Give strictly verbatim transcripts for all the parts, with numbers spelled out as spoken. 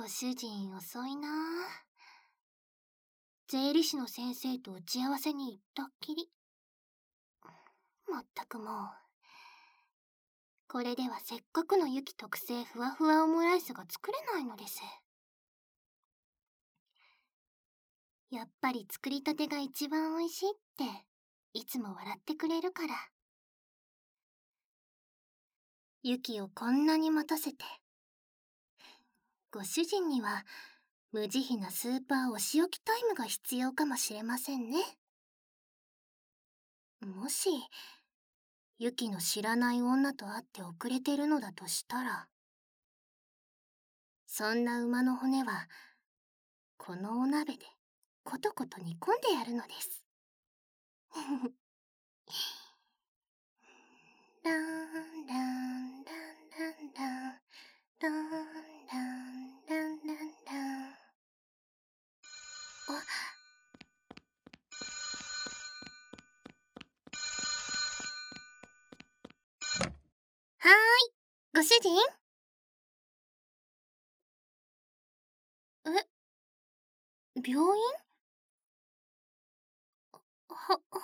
ご主人遅いなあ。税理士の先生と打ち合わせに行ったっきり。まったくもう。これではせっかくのユキ特製ふわふわオムライスが作れないのです。やっぱり作りたてが一番美味しいっていつも笑ってくれるから。ユキをこんなに待たせて。ご主人には無慈悲なスーパーお仕置きタイムが必要かもしれませんね。もしユキの知らない女と会って遅れてるのだとしたら、そんな馬の骨はこのお鍋でコトコト煮込んでやるのです。ランランランランランランランランランラン。あ、はーい、ご主人。え、病院？は、はい。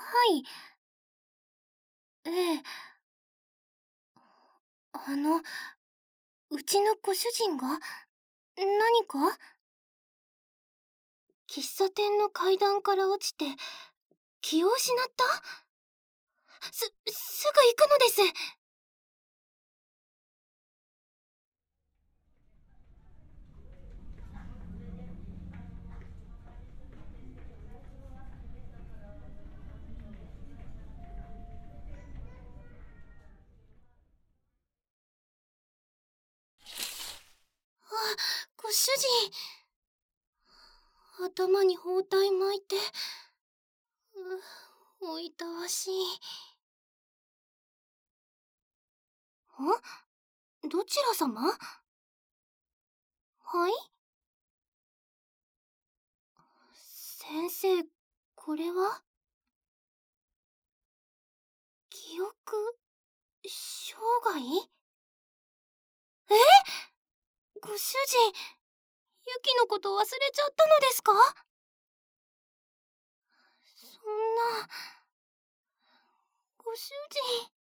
ええ。あの、うちのご主人が何か？喫茶店の階段から落ちて気を失った？す、すぐ行くのです。あ、ご主人。頭に包帯巻いて、う、おいたわしい。ん？どちら様？はい？先生、これは？記憶障害？え？ご主人、ユキのこと忘れちゃったのですか？そんな、ご主人。